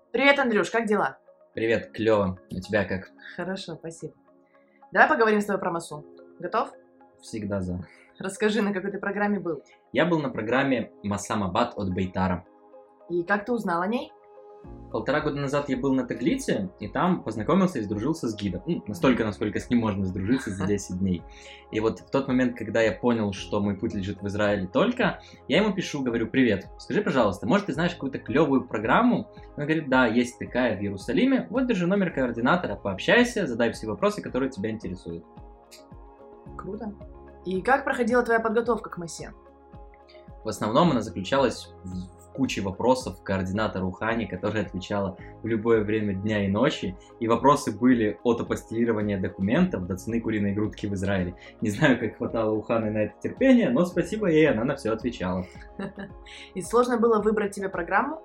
Привет, Андрюш, как дела? Привет, клево. У тебя как? Хорошо, спасибо. Давай поговорим с тобой про массу. Готов? Всегда за. Расскажи, на какой ты программе был. Я был на программе Масамабад от Бейтара. И как ты узнал о ней? 1,5 года назад я был на Таглите, и там познакомился и сдружился с гидом. Настолько, насколько с ним можно сдружиться за 10 дней. И вот в тот момент, когда я понял, что мой путь лежит в Израиле только, я ему пишу, говорю: привет, скажи, пожалуйста, может, ты знаешь какую-то клевую программу? Он говорит: да, есть такая в Иерусалиме, вот держи номер координатора, пообщайся, задай все вопросы, которые тебя интересуют. Круто. И как проходила твоя подготовка к массе? В основном она заключалась в куче вопросов координатору Хани, которая отвечала в любое время дня и ночи. И вопросы были от апостилирования документов до цены куриной грудки в Израиле. Не знаю, как хватало у Ханы на это терпение, но спасибо ей, она на все отвечала. И сложно было выбрать тебе программу?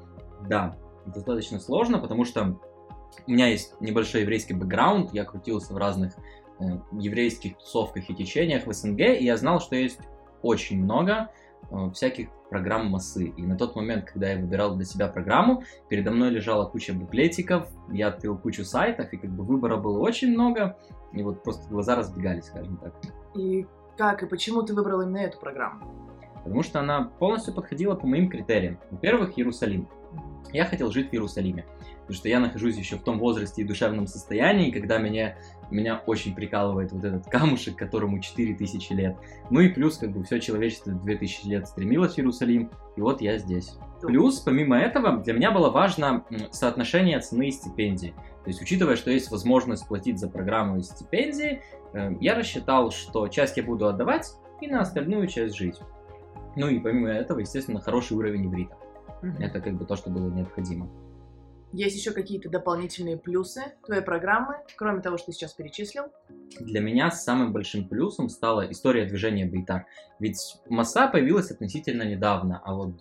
Да, достаточно сложно, потому что у меня есть небольшой еврейский бэкграунд, я крутился в разных еврейских тусовках и течениях в СНГ, и я знал, что есть очень много всяких программ массы. И на тот момент, когда я выбирал для себя программу, передо мной лежала куча буклетиков, я открыл кучу сайтов, и выбора было очень много, и вот просто глаза разбегались, скажем так. И как и почему ты выбрал именно эту программу? Потому что она полностью подходила по моим критериям. Во-первых, Иерусалим. Я хотел жить в Иерусалиме, потому что я нахожусь еще в том возрасте и душевном состоянии, когда меня очень прикалывает вот этот камушек, которому 4000 лет. Ну и плюс, все человечество 2000 лет стремилось в Иерусалим, и вот я здесь. Плюс, помимо этого, для меня было важно соотношение цены и стипендии. То есть, учитывая, что есть возможность платить за программу и стипендии, я рассчитал, что часть я буду отдавать, и на остальную часть жить. Ну и помимо этого, естественно, хороший уровень иврита. Это то, что было необходимо. Есть еще какие-то дополнительные плюсы твоей программы, кроме того, что ты сейчас перечислил? Для меня самым большим плюсом стала история движения Бейтар. Ведь масса появилась относительно недавно, а вот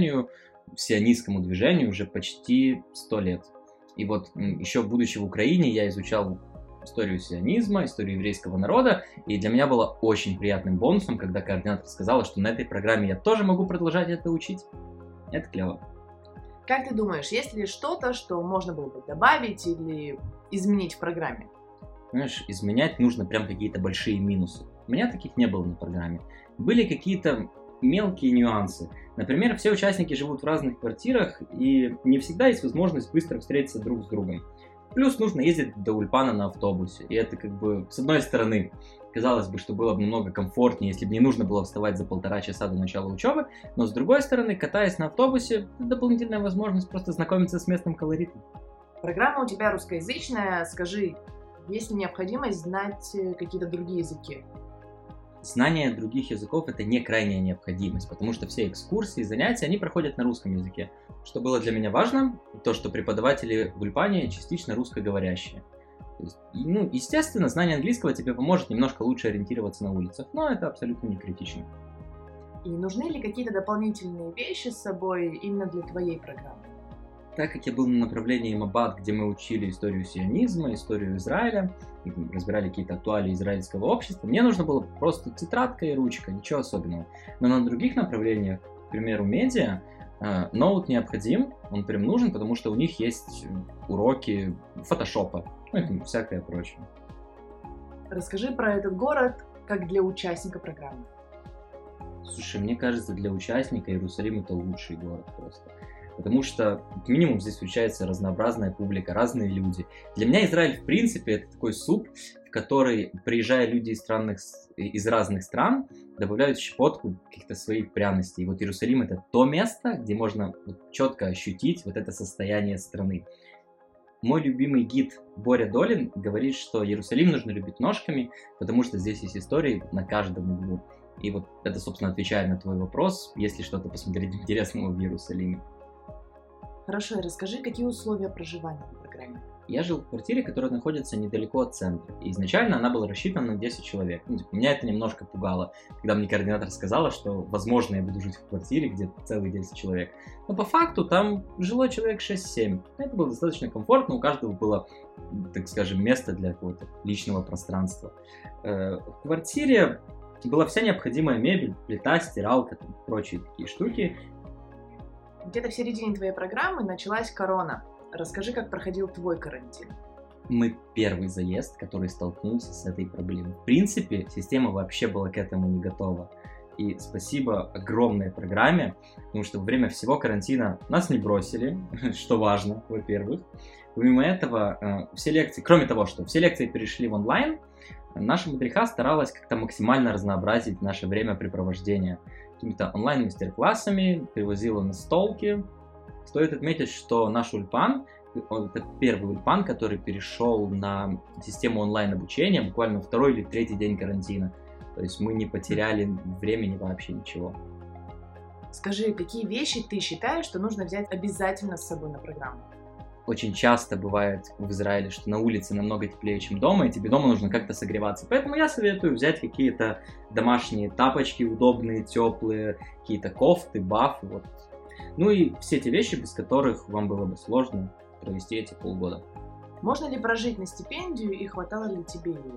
сионистскому движению уже почти 100 лет. И вот еще будучи в Украине, я изучал историю сионизма, историю еврейского народа, и для меня было очень приятным бонусом, когда координатор сказала, что на этой программе я тоже могу продолжать это учить. Это клево. Как ты думаешь, есть ли что-то, что можно было бы добавить или изменить в программе? Знаешь, изменять нужно прям какие-то большие минусы. У меня таких не было на программе. Были какие-то мелкие нюансы. Например, все участники живут в разных квартирах, и не всегда есть возможность быстро встретиться друг с другом. Плюс нужно ездить до Ульпана на автобусе. И это с одной стороны, казалось бы, что было бы намного комфортнее, если бы не нужно было вставать за 1,5 часа до начала учебы, но с другой стороны, катаясь на автобусе, это дополнительная возможность просто знакомиться с местным колоритом. Программа у тебя русскоязычная. Скажи, есть ли необходимость знать какие-то другие языки? Знание других языков — это не крайняя необходимость, потому что все экскурсии, занятия, они проходят на русском языке. Что было для меня важно, то, что преподаватели в Ульпане частично русскоговорящие. То есть, естественно, знание английского тебе поможет немножко лучше ориентироваться на улицах, но это абсолютно не критично. И нужны ли какие-то дополнительные вещи с собой именно для твоей программы? Так как я был на направлении Мабад, где мы учили историю сионизма, историю Израиля, и разбирали какие-то актуалии израильского общества, мне нужно было просто тетрадка и ручка, ничего особенного. Но на других направлениях, к примеру, медиа, ноут необходим, он прям нужен, потому что у них есть уроки фотошопа, и всякое прочее. Расскажи про этот город как для участника программы. Слушай, мне кажется, для участника Иерусалим — это лучший город просто. Потому что, как минимум, здесь встречается разнообразная публика, разные люди. Для меня Израиль, в принципе, это такой суп, в который, приезжая люди из разных стран, добавляют щепотку каких-то своих пряностей. И вот Иерусалим — это то место, где можно четко ощутить вот это состояние страны. Мой любимый гид Боря Долин говорит, что Иерусалим нужно любить ножками, потому что здесь есть истории на каждом углу. И вот это, собственно, отвечает на твой вопрос, есть ли что-то посмотреть интересного в Иерусалиме. Хорошо, и расскажи, какие условия проживания в программе? Я жил в квартире, которая находится недалеко от центра. И изначально она была рассчитана на 10 человек. Меня это немножко пугало, когда мне координатор сказала, что, возможно, я буду жить в квартире, где целых 10 человек. Но по факту там жило человек 6-7. Это было достаточно комфортно, у каждого было, так скажем, место для какого-то личного пространства. В квартире была вся необходимая мебель, плита, стиралка, прочие такие штуки. Где-то в середине твоей программы началась корона. Расскажи, как проходил твой карантин. Мы первый заезд, который столкнулся с этой проблемой. В принципе, система вообще была к этому не готова. И спасибо огромной программе, потому что во время всего карантина нас не бросили, что важно, во-первых. Помимо этого, все лекции, кроме того, что все лекции перешли в онлайн, наша мадриха старалась как-то максимально разнообразить наше времяпрепровождение какими-то онлайн-мастер-классами, привозила настолки. Стоит отметить, что наш ульпан, это первый ульпан, который перешел на систему онлайн-обучения буквально второй или третий день карантина. То есть мы не потеряли времени вообще ничего. Скажи, какие вещи ты считаешь, что нужно взять обязательно с собой на программу? Очень часто бывает в Израиле, что на улице намного теплее, чем дома, и тебе дома нужно как-то согреваться. Поэтому я советую взять какие-то домашние тапочки удобные, теплые, какие-то кофты, бафы. Вот. Ну и все те вещи, без которых вам было бы сложно провести эти полгода. Можно ли прожить на стипендию и хватало ли тебе ее?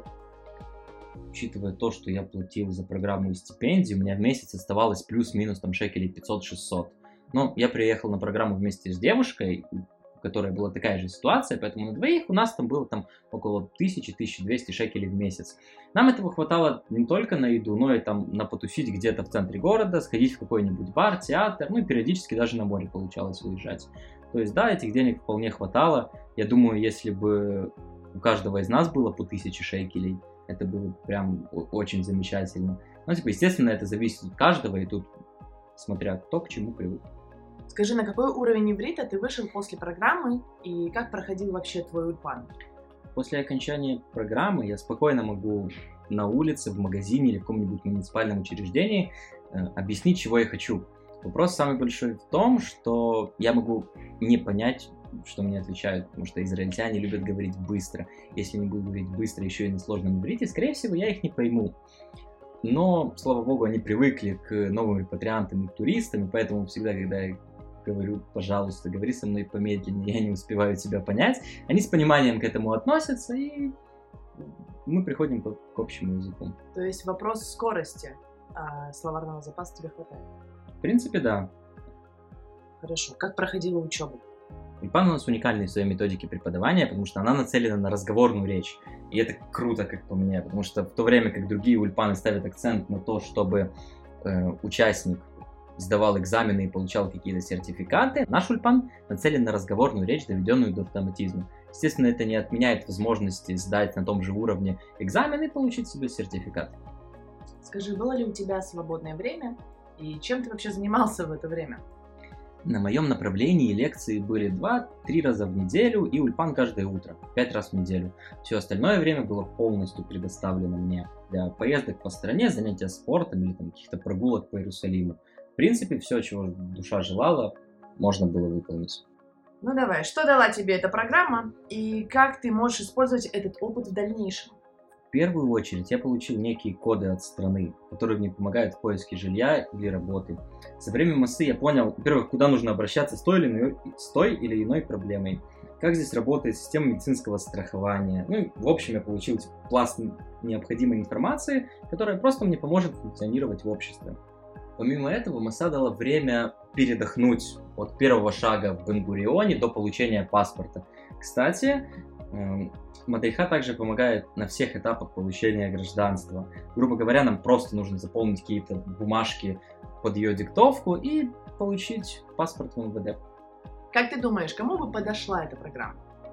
Учитывая то, что я платил за программу и стипендию, у меня в месяц оставалось плюс-минус там шекелей 500-600. Но я приехал на программу вместе с девушкой, у которой была такая же ситуация, поэтому на двоих у нас там было там около 1000-1200 шекелей в месяц. Нам этого хватало не только на еду, но и там на потусить где-то в центре города, сходить в какой-нибудь бар, театр, ну и периодически даже на море получалось уезжать. То есть да, этих денег вполне хватало. Я думаю, если бы у каждого из нас было по 1000 шекелей, это было прям очень замечательно. Ну, типа, естественно, это зависит от каждого, и тут смотря кто к чему привык. Скажи, на какой уровень иврита ты вышел после программы и как проходил вообще твой ульпан? После окончания программы я спокойно могу на улице, в магазине или в каком-нибудь муниципальном учреждении объяснить, чего я хочу. Вопрос самый большой в том, что я могу не понять, что мне отвечают, потому что израильтяне любят говорить быстро. Если не буду говорить быстро, еще и на сложном иврите, скорее всего, я их не пойму. Но, слава богу, они привыкли к новым репатриантам и к туристам, и поэтому всегда, когда я говорю, пожалуйста, говори со мной помедленнее, я не успеваю тебя понять, они с пониманием к этому относятся, и мы приходим к общему языку. То есть вопрос скорости, а словарного запаса тебе хватает? В принципе, да. Хорошо. Как проходила учеба? Ульпан у нас уникальный в своей методике преподавания, потому что она нацелена на разговорную речь. И это круто, как по мне, потому что в то время как другие ульпаны ставят акцент на то, чтобы участник сдавал экзамены и получал какие-то сертификаты, наш ульпан нацелен на разговорную речь, доведенную до автоматизма. Естественно, это не отменяет возможности сдать на том же уровне экзамен и получить себе сертификат. Скажи, было ли у тебя свободное время и чем ты вообще занимался в это время? На моем направлении лекции были 2-3 раза в неделю и ульпан каждое утро, 5 раз в неделю. Все остальное время было полностью предоставлено мне для поездок по стране, занятия спортом или там, каких-то прогулок по Иерусалиму. В принципе, все, чего душа желала, можно было выполнить. Ну давай, что дала тебе эта программа и как ты можешь использовать этот опыт в дальнейшем? В первую очередь я получил некие коды от страны, которые мне помогают в поиске жилья или работы. За время массы я понял, во-первых, куда нужно обращаться с той или иной проблемой, как здесь работает система медицинского страхования. Ну и в общем я получил пласт необходимой информации, которая просто мне поможет функционировать в обществе. Помимо этого, масса дала время передохнуть от первого шага в Бен-Гурионе до получения паспорта. Кстати, мадриха также помогает на всех этапах получения гражданства. Грубо говоря, нам просто нужно заполнить какие-то бумажки под ее диктовку и получить паспорт в МВД. Как ты думаешь, кому бы подошла эта программа?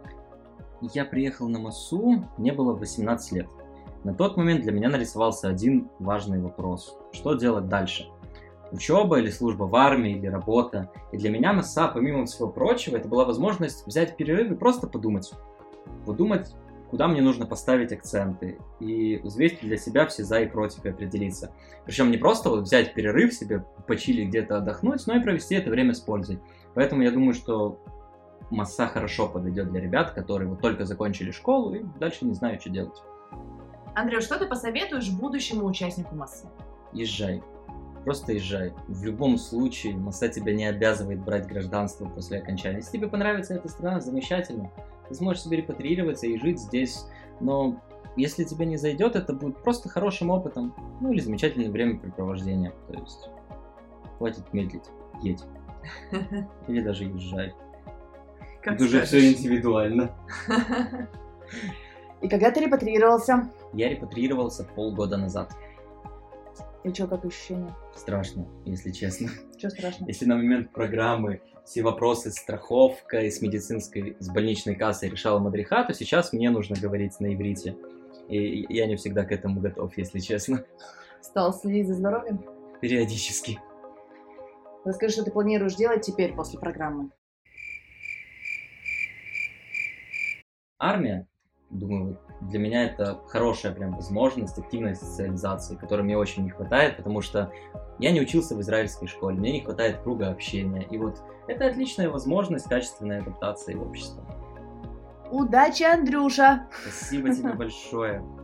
Я приехал на массу, мне было 18 лет. На тот момент для меня нарисовался один важный вопрос. Что делать дальше? Учеба или служба в армии, или работа. И для меня масса, помимо всего прочего, это была возможность взять перерыв и просто подумать. Подумать, куда мне нужно поставить акценты. И взвесить для себя все за и против и определиться. Причем не просто вот взять перерыв себе, почилить где-то отдохнуть, но и провести это время с пользой. Поэтому я думаю, что масса хорошо подойдет для ребят, которые вот только закончили школу и дальше не знают, что делать. Андрей, что ты посоветуешь будущему участнику массы? Езжай. Просто езжай. В любом случае, масса тебя не обязывает брать гражданство после окончания. Если тебе понравится эта страна, замечательно. Ты сможешь себе репатриироваться и жить здесь. Но если тебе не зайдет, это будет просто хорошим опытом. Ну или замечательное времяпрепровождение. То есть, хватит медлить. Едь. Или даже езжай. Как Тут уже скажешь. все индивидуально. И когда ты репатриировался? Я репатриировался полгода назад. И что, как ощущения? Страшно, если честно. Что страшно? Если на момент программы все вопросы с страховкой, с медицинской, с больничной кассой решала Мадриха, то сейчас мне нужно говорить на иврите. И я не всегда к этому готов, если честно. Стал следить за здоровьем? Периодически. Расскажи, что ты планируешь делать теперь после программы? Армия, думаю, для меня это хорошая прям возможность активной социализации, которой мне очень не хватает, потому что я не учился в израильской школе, мне не хватает круга общения. И вот это отличная возможность качественной адаптации в общество. Удачи, Андрюша! Спасибо тебе большое.